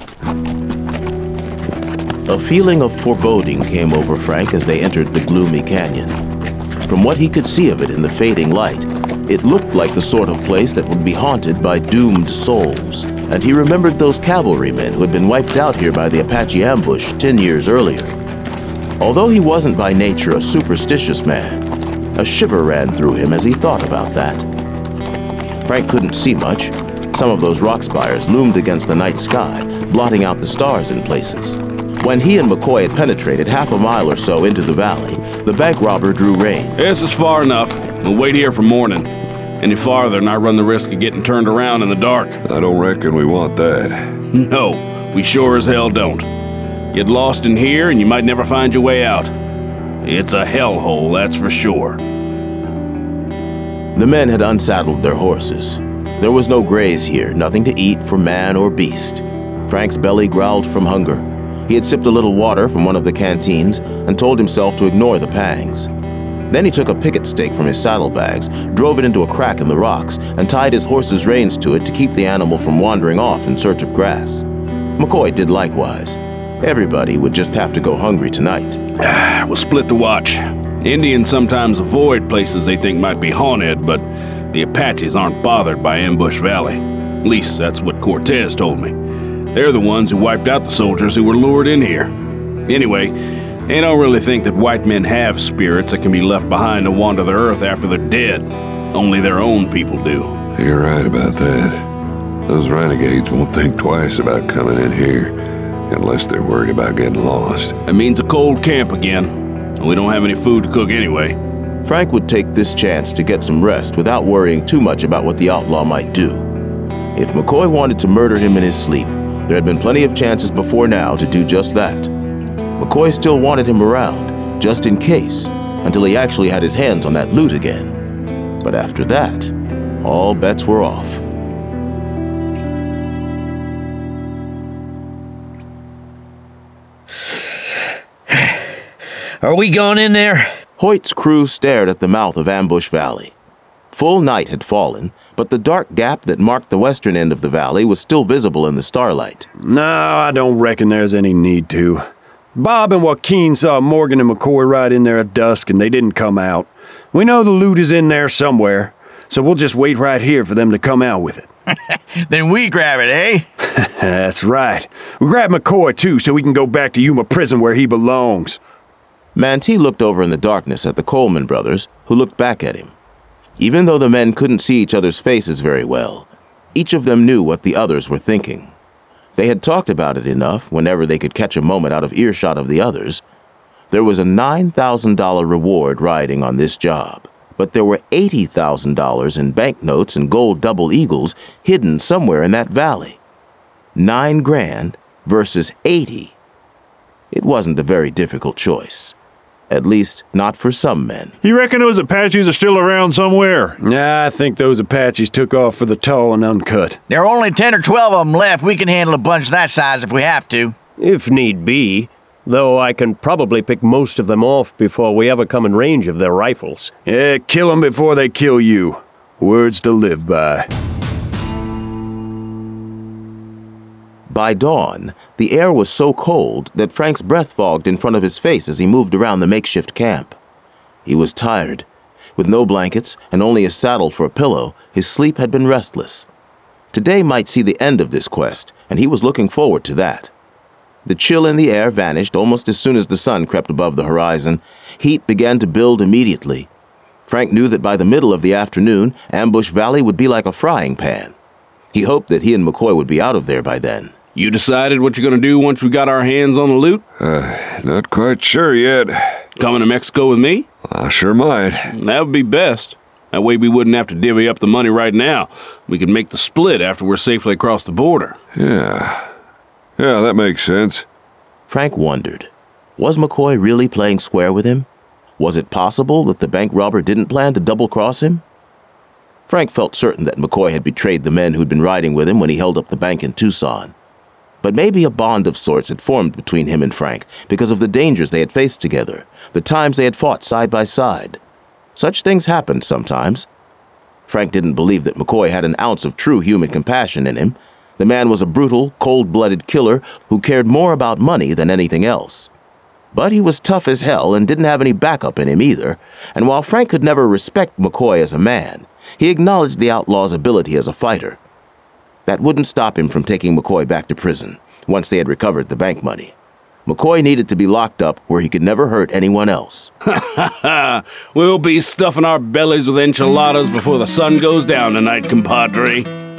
A feeling of foreboding came over Frank as they entered the gloomy canyon. From what he could see of it in the fading light, it looked like the sort of place that would be haunted by doomed souls. And he remembered those cavalrymen who had been wiped out here by the Apache ambush 10 years earlier. Although he wasn't by nature a superstitious man, a shiver ran through him as he thought about that. Frank couldn't see much. Some of those rock spires loomed against the night sky, blotting out the stars in places. When he and McCoy had penetrated half a mile or so into the valley, the bank robber drew rein. This is far enough. We'll wait here for morning. Any farther and I run the risk of getting turned around in the dark. I don't reckon we want that. No, we sure as hell don't. Get lost in here and you might never find your way out. It's a hellhole, that's for sure. The men had unsaddled their horses. There was no graze here, nothing to eat for man or beast. Frank's belly growled from hunger. He had sipped a little water from one of the canteens and told himself to ignore the pangs. Then he took a picket stake from his saddlebags, drove it into a crack in the rocks, and tied his horse's reins to it to keep the animal from wandering off in search of grass. McCoy did likewise. Everybody would just have to go hungry tonight. We'll split the watch. Indians sometimes avoid places they think might be haunted, but the Apaches aren't bothered by Ambush Valley. At least that's what Cortez told me. They're the ones who wiped out the soldiers who were lured in here. Anyway, they don't really think that white men have spirits that can be left behind to wander the earth after they're dead. Only their own people do. You're right about that. Those renegades won't think twice about coming in here, unless they're worried about getting lost. That means a cold camp again, and we don't have any food to cook anyway. Frank would take this chance to get some rest without worrying too much about what the outlaw might do. If McCoy wanted to murder him in his sleep, there had been plenty of chances before now to do just that. McCoy still wanted him around, just in case, until he actually had his hands on that loot again. But after that, all bets were off. Are we going in there? Hoyt's crew stared at the mouth of Ambush Valley. Full night had fallen, but the dark gap that marked the western end of the valley was still visible in the starlight. No, I don't reckon there's any need to. Bob and Joaquin saw Morgan and McCoy ride in there at dusk, and they didn't come out. We know the loot is in there somewhere, so we'll just wait right here for them to come out with it. Then we grab it, eh? That's right. We grab McCoy, too, so we can go back to Yuma Prison where he belongs. Mantee looked over in the darkness at the Coleman brothers, who looked back at him. Even though the men couldn't see each other's faces very well, each of them knew what the others were thinking. They had talked about it enough whenever they could catch a moment out of earshot of the others. There was a $9,000 reward riding on this job, but there were $80,000 in banknotes and gold double eagles hidden somewhere in that valley. $9,000 versus 80. It wasn't a very difficult choice. At least, not for some men. You reckon those Apaches are still around somewhere? Nah, I think those Apaches took off for the tall and uncut. There are only 10 or 12 of them left. We can handle a bunch that size if we have to. If need be. Though I can probably pick most of them off before we ever come in range of their rifles. Yeah, kill them before they kill you. Words to live by. By dawn, the air was so cold that Frank's breath fogged in front of his face as he moved around the makeshift camp. He was tired. With no blankets and only a saddle for a pillow, his sleep had been restless. Today might see the end of this quest, and he was looking forward to that. The chill in the air vanished almost as soon as the sun crept above the horizon. Heat began to build immediately. Frank knew that by the middle of the afternoon, Ambush Valley would be like a frying pan. He hoped that he and McCoy would be out of there by then. You decided what you're going to do once we got our hands on the loot? Not quite sure yet. Coming to Mexico with me? I sure might. That would be best. That way we wouldn't have to divvy up the money right now. We could make the split after we're safely across the border. Yeah, that makes sense. Frank wondered. Was McCoy really playing square with him? Was it possible that the bank robber didn't plan to double-cross him? Frank felt certain that McCoy had betrayed the men who'd been riding with him when he held up the bank in Tucson. But maybe a bond of sorts had formed between him and Frank because of the dangers they had faced together, the times they had fought side by side. Such things happened sometimes. Frank didn't believe that McCoy had an ounce of true human compassion in him. The man was a brutal, cold-blooded killer who cared more about money than anything else. But he was tough as hell and didn't have any backup in him either, and while Frank could never respect McCoy as a man, he acknowledged the outlaw's ability as a fighter. That wouldn't stop him from taking McCoy back to prison once they had recovered the bank money. McCoy needed to be locked up where he could never hurt anyone else. We'll be stuffing our bellies with enchiladas before the sun goes down tonight, compadre.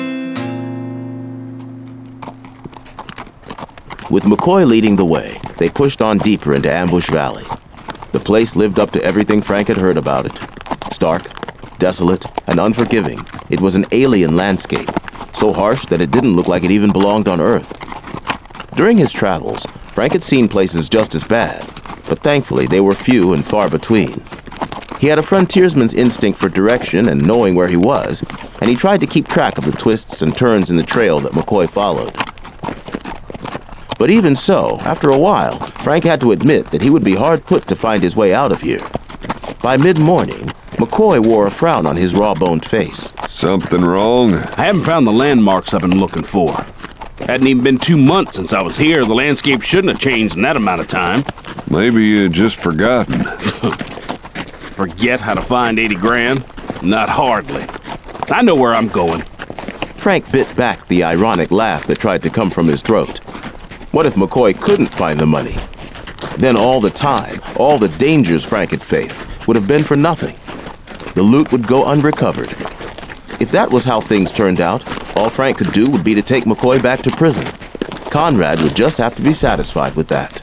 With McCoy leading the way, they pushed on deeper into Ambush Valley. The place lived up to everything Frank had heard about it. Stark, desolate, and unforgiving, it was an alien landscape, so harsh that it didn't look like it even belonged on Earth. During his travels, Frank had seen places just as bad, but thankfully they were few and far between. He had a frontiersman's instinct for direction and knowing where he was, and he tried to keep track of the twists and turns in the trail that McCoy followed. But even so, after a while, Frank had to admit that he would be hard put to find his way out of here. By mid-morning, McCoy wore a frown on his raw-boned face. Something wrong? I haven't found the landmarks I've been looking for. Hadn't even been 2 months since I was here. The landscape shouldn't have changed in that amount of time. Maybe you had just forgotten. Forget how to find 80 grand? Not hardly. I know where I'm going. Frank bit back the ironic laugh that tried to come from his throat. What if McCoy couldn't find the money? Then all the time, all the dangers Frank had faced would have been for nothing. The loot would go unrecovered. If that was how things turned out, all Frank could do would be to take McCoy back to prison. Conrad would just have to be satisfied with that.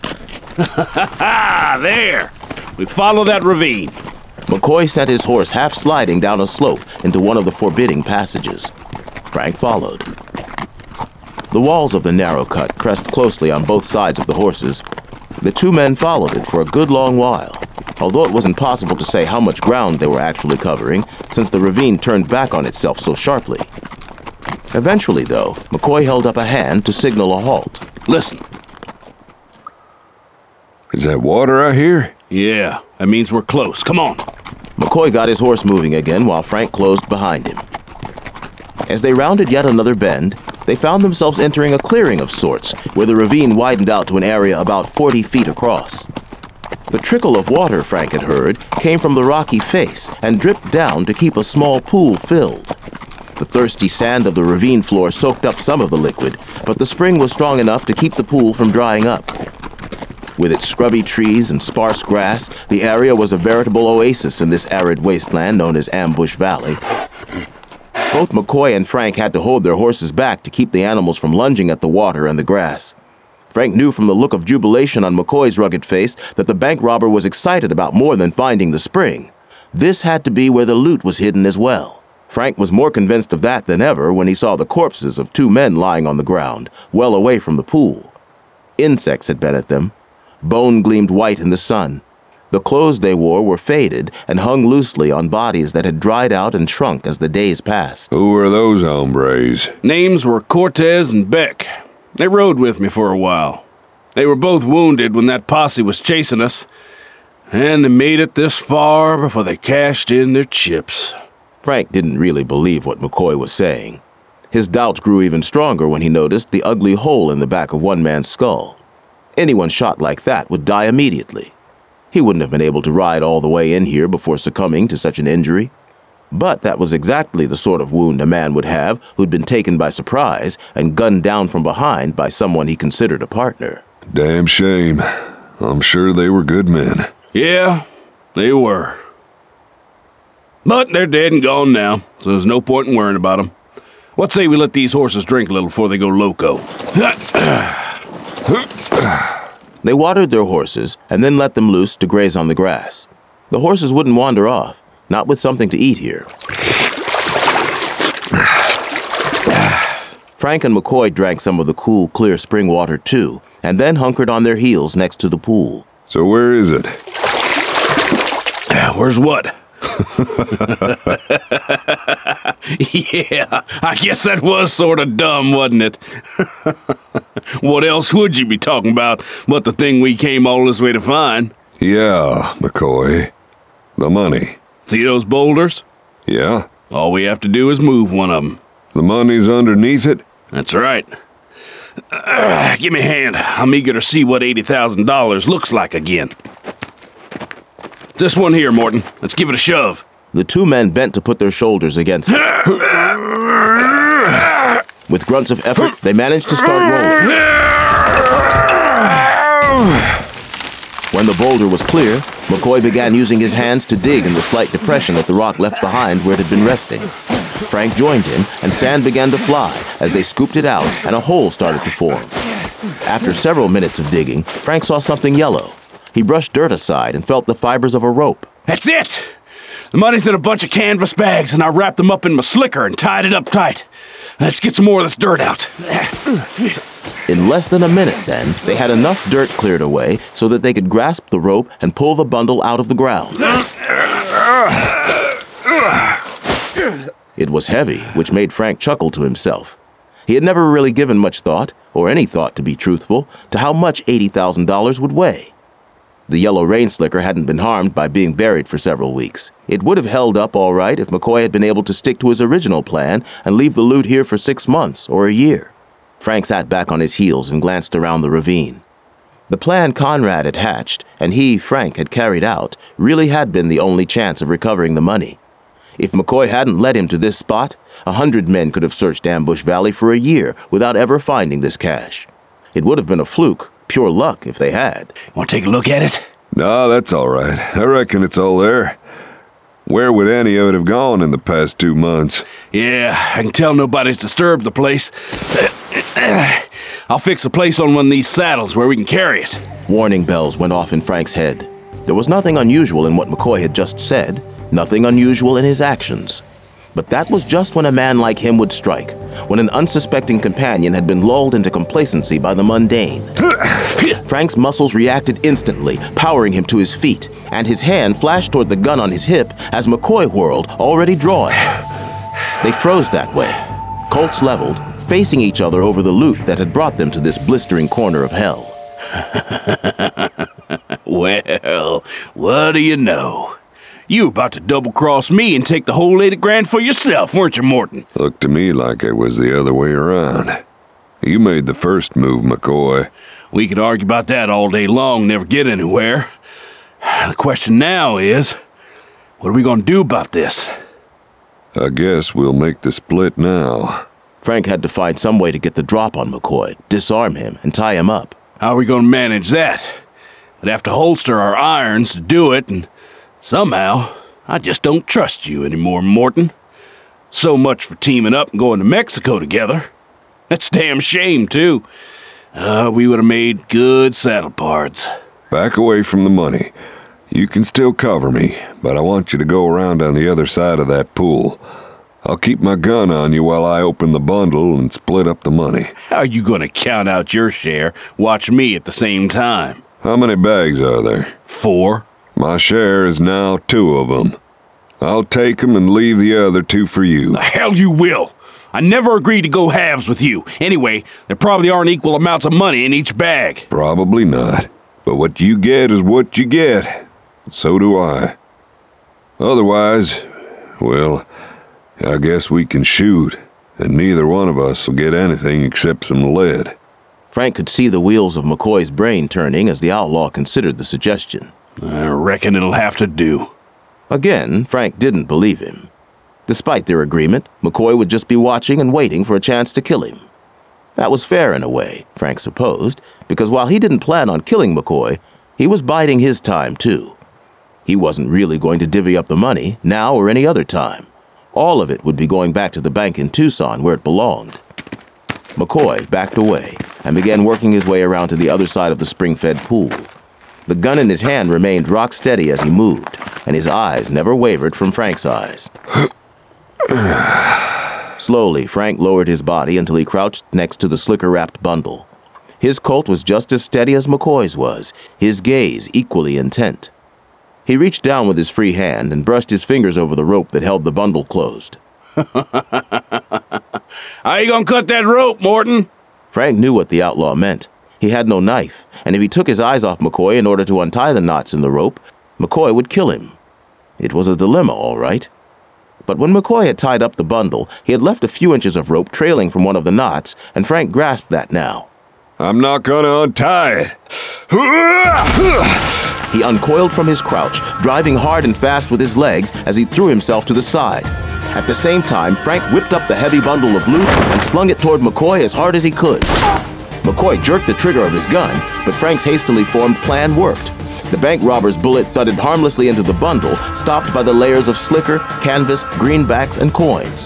There! We follow that ravine. McCoy sent his horse half sliding down a slope into one of the forbidding passages. Frank followed. The walls of the narrow cut pressed closely on both sides of the horses. The two men followed it for a good long while, although it was impossible to say how much ground they were actually covering, since the ravine turned back on itself so sharply. Eventually, though, McCoy held up a hand to signal a halt. Listen. Is that water I hear? Yeah, that means we're close. Come on. McCoy got his horse moving again while Frank closed behind him. As they rounded yet another bend, they found themselves entering a clearing of sorts, where the ravine widened out to an area about 40 feet across. The trickle of water Frank had heard came from the rocky face and dripped down to keep a small pool filled. The thirsty sand of the ravine floor soaked up some of the liquid, but the spring was strong enough to keep the pool from drying up. With its scrubby trees and sparse grass, the area was a veritable oasis in this arid wasteland known as Ambush Valley. Both McCoy and Frank had to hold their horses back to keep the animals from lunging at the water and the grass. Frank knew from the look of jubilation on McCoy's rugged face that the bank robber was excited about more than finding the spring. This had to be where the loot was hidden as well. Frank was more convinced of that than ever when he saw the corpses of 2 men lying on the ground, well away from the pool. Insects had been at them. Bone gleamed white in the sun. The clothes they wore were faded and hung loosely on bodies that had dried out and shrunk as the days passed. Who were those hombres? Names were Cortez and Beck. They rode with me for a while. They were both wounded when that posse was chasing us, and they made it this far before they cashed in their chips. Frank didn't really believe what McCoy was saying. His doubts grew even stronger when he noticed the ugly hole in the back of one man's skull. Anyone shot like that would die immediately. He wouldn't have been able to ride all the way in here before succumbing to such an injury. But that was exactly the sort of wound a man would have who'd been taken by surprise and gunned down from behind by someone he considered a partner. Damn shame. I'm sure they were good men. Yeah, they were. But they're dead and gone now, so there's no point in worrying about them. What say we let these horses drink a little before they go loco? They watered their horses and then let them loose to graze on the grass. The horses wouldn't wander off, not with something to eat here. Frank and McCoy drank some of the cool, clear spring water too, and then hunkered on their heels next to the pool. So where is it? Where's what? Yeah, I guess that was sort of dumb, wasn't it? What else would you be talking about but the thing we came all this way to find? Yeah, McCoy. The money. See those boulders? Yeah. All we have to do is move one of them. The money's underneath it? That's right. Give me a hand. I'm eager to see what $80,000 looks like again. This one here, Morton. Let's give it a shove. The two men bent to put their shoulders against it. With grunts of effort, they managed to start rolling. When the boulder was clear, McCoy began using his hands to dig in the slight depression that the rock left behind where it had been resting. Frank joined him, and sand began to fly as they scooped it out, and a hole started to form. After several minutes of digging, Frank saw something yellow. He brushed dirt aside and felt the fibers of a rope. That's it! The money's in a bunch of canvas bags, and I wrapped them up in my slicker and tied it up tight. Let's get some more of this dirt out. In less than a minute, then, they had enough dirt cleared away so that they could grasp the rope and pull the bundle out of the ground. It was heavy, which made Frank chuckle to himself. He had never really given much thought, or any thought to be truthful, to how much $80,000 would weigh. The yellow rain slicker hadn't been harmed by being buried for several weeks. It would have held up all right if McCoy had been able to stick to his original plan and leave the loot here for 6 months or a year. Frank sat back on his heels and glanced around the ravine. The plan Conrad had hatched, and he, Frank, had carried out, really had been the only chance of recovering the money. If McCoy hadn't led him to this spot, 100 men could have searched Ambush Valley for a year without ever finding this cache. It would have been a fluke, pure luck if they had. Want to take a look at it? No, that's all right. I reckon it's all there. Where would any of it have gone in the past 2 months? Yeah, I can tell nobody's disturbed the place. I'll fix a place on one of these saddles where we can carry it. Warning bells went off in Frank's head. There was nothing unusual in what McCoy had just said, nothing unusual in his actions. But that was just when a man like him would strike, when an unsuspecting companion had been lulled into complacency by the mundane. Frank's muscles reacted instantly, powering him to his feet, and his hand flashed toward the gun on his hip as McCoy whirled, already drawing. They froze that way, Colts leveled, facing each other over the loot that had brought them to this blistering corner of hell. Well, what do you know? You were about to double-cross me and take the whole $80,000 for yourself, weren't you, Morton? Looked to me like it was the other way around. You made the first move, McCoy. We could argue about that all day long, never get anywhere. The question now is, what are we going to do about this? I guess we'll make the split now. Frank had to find some way to get the drop on McCoy, disarm him, and tie him up. How are we going to manage that? We'd have to holster our irons to do it, and somehow, I just don't trust you anymore, Morton. So much for teaming up and going to Mexico together. That's a damn shame, too. We would have made good saddle parts. Back away from the money. You can still cover me, but I want you to go around on the other side of that pool. I'll keep my gun on you while I open the bundle and split up the money. How are you going to count out your share, watch me at the same time? How many bags are there? 4. My share is now 2 of them. I'll take 'em and leave the other 2 for you. The hell you will! I never agreed to go halves with you. Anyway, there probably aren't equal amounts of money in each bag. Probably not. But what you get is what you get. So do I. Otherwise, well, I guess we can shoot, and neither one of us will get anything except some lead. Frank could see the wheels of McCoy's brain turning as the outlaw considered the suggestion. I reckon it'll have to do. Again, Frank didn't believe him. Despite their agreement, McCoy would just be watching and waiting for a chance to kill him. That was fair in a way, Frank supposed, because while he didn't plan on killing McCoy, he was biding his time too. He wasn't really going to divvy up the money, now or any other time. All of it would be going back to the bank in Tucson where it belonged. McCoy backed away and began working his way around to the other side of the spring-fed pool. The gun in his hand remained rock steady as he moved, and his eyes never wavered from Frank's eyes. Slowly, Frank lowered his body until he crouched next to the slicker-wrapped bundle. His Colt was just as steady as McCoy's was, his gaze equally intent. He reached down with his free hand and brushed his fingers over the rope that held the bundle closed. How you gonna cut that rope, Morton? Frank knew what the outlaw meant. He had no knife, and if he took his eyes off McCoy in order to untie the knots in the rope, McCoy would kill him. It was a dilemma, all right. But when McCoy had tied up the bundle, he had left a few inches of rope trailing from one of the knots, and Frank grasped that now. I'm not gonna untie it. He uncoiled from his crouch, driving hard and fast with his legs as he threw himself to the side. At the same time, Frank whipped up the heavy bundle of loot and slung it toward McCoy as hard as he could. McCoy jerked the trigger of his gun, but Frank's hastily formed plan worked. The bank robber's bullet thudded harmlessly into the bundle, stopped by the layers of slicker, canvas, greenbacks, and coins.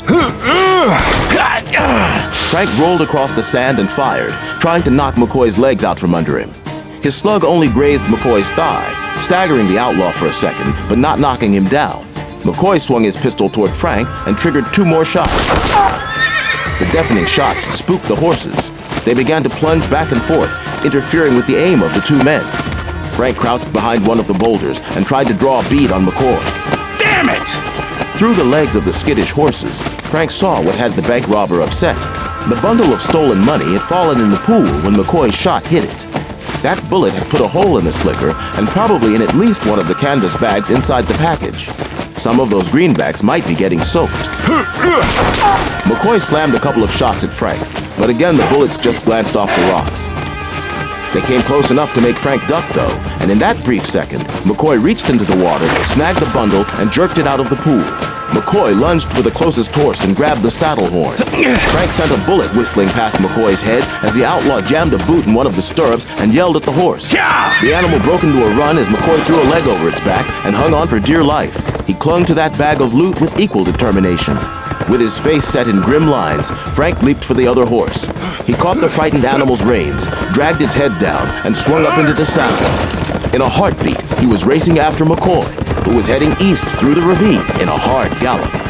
Frank rolled across the sand and fired, trying to knock McCoy's legs out from under him. His slug only grazed McCoy's thigh, staggering the outlaw for a second, but not knocking him down. McCoy swung his pistol toward Frank and triggered 2 more shots. The deafening shots spooked the horses. They began to plunge back and forth, interfering with the aim of the 2 men. Frank crouched behind one of the boulders and tried to draw a bead on McCoy. Damn it! Through the legs of the skittish horses, Frank saw what had the bank robber upset. The bundle of stolen money had fallen in the pool when McCoy's shot hit it. That bullet had put a hole in the slicker and probably in at least one of the canvas bags inside the package. Some of those greenbacks might be getting soaked. McCoy slammed a couple of shots at Frank, but again the bullets just glanced off the rocks. They came close enough to make Frank duck, though, and in that brief second, McCoy reached into the water, snagged the bundle, and jerked it out of the pool. McCoy lunged for the closest horse and grabbed the saddle horn. Frank sent a bullet whistling past McCoy's head as the outlaw jammed a boot in one of the stirrups and yelled at the horse. The animal broke into a run as McCoy threw a leg over its back and hung on for dear life. He clung to that bag of loot with equal determination. With his face set in grim lines, Frank leaped for the other horse. He caught the frightened animal's reins, dragged its head down, and swung up into the saddle. In a heartbeat, he was racing after McCoy, who was heading east through the ravine in a hard gallop.